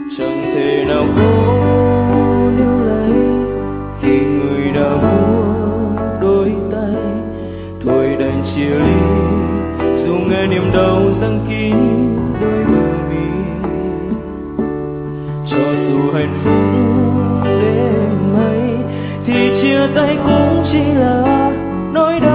chẳng thể nào cố níu lấy khi người đã buông đôi tay, thôi đành chia ly dù nghe niềm đau giăng kín đôi bờ mi. Cho dù hạnh phúc đến mấy thì chia tay cũng chỉ là nỗi đau.